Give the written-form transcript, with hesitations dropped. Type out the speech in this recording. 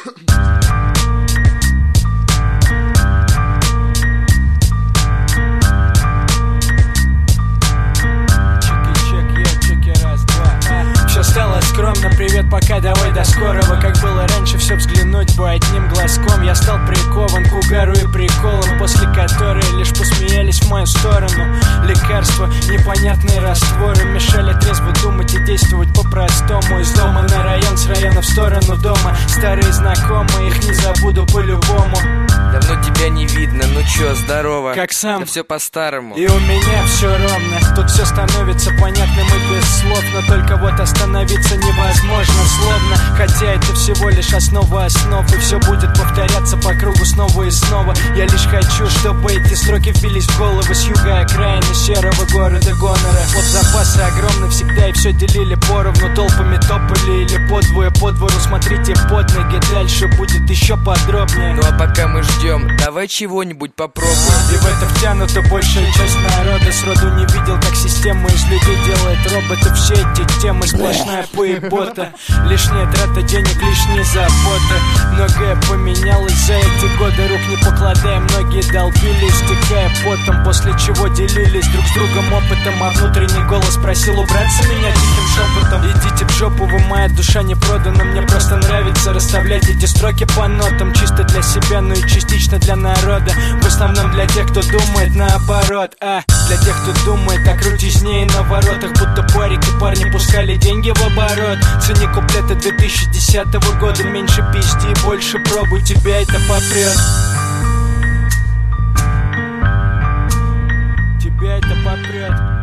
Скромно, привет, пока, давай до скорого. Как было раньше, все взглянуть бы одним глазком. Я стал прикован к угару и приколам, после которой лишь посмеялись в мою сторону. Лекарства, непонятные растворы мешали трезво думать и действовать по-простому. Из дома на район, с района в сторону дома. Старые знакомые, их не забуду по-любому. Давно тебя не видно, ну чё, здорово? Как сам? Да все по-старому. И у меня все ровно. Тут все становится понятным и без слов. Но только вот остановиться невозможно словно. Хотя это всего лишь основа основ. И все будет повторяться по кругу снова и снова. Я лишь хочу, чтобы эти строки вбились в голову. С юга окраины серого города гонора. Вот запасы огромны всегда и все делили поровну. Толпами топали или подвое по двору. Смотрите под ноги, дальше будет еще подробнее. Ну а пока мы ждем, давай чего-нибь попробуем. И в это втянута большая часть народа. Сроду не видел, как система из людей делает роботы. Все эти темы сплошная поебота. Лишняя трата денег, лишние заботы. Многое поменялось за эти годы. Рук не покладая, многие долбили, истекая потом. После чего делились друг с другом опытом. А внутренний голос просил убраться меня тихим шепотом. Идите в жопу, вы, моя душа не продана. Мне просто нравится расставлять эти строки по нотам. Чисто для себя, но и частично для народа. В основном для тех, кто думает наоборот. Для тех, кто думает о крутизне и наворотах. Будто парик и парни пускали деньги в оборот. Цени куплеты 2010 года. Меньше пизди, больше пробуй, тебя это попрет. Тебя это попрет.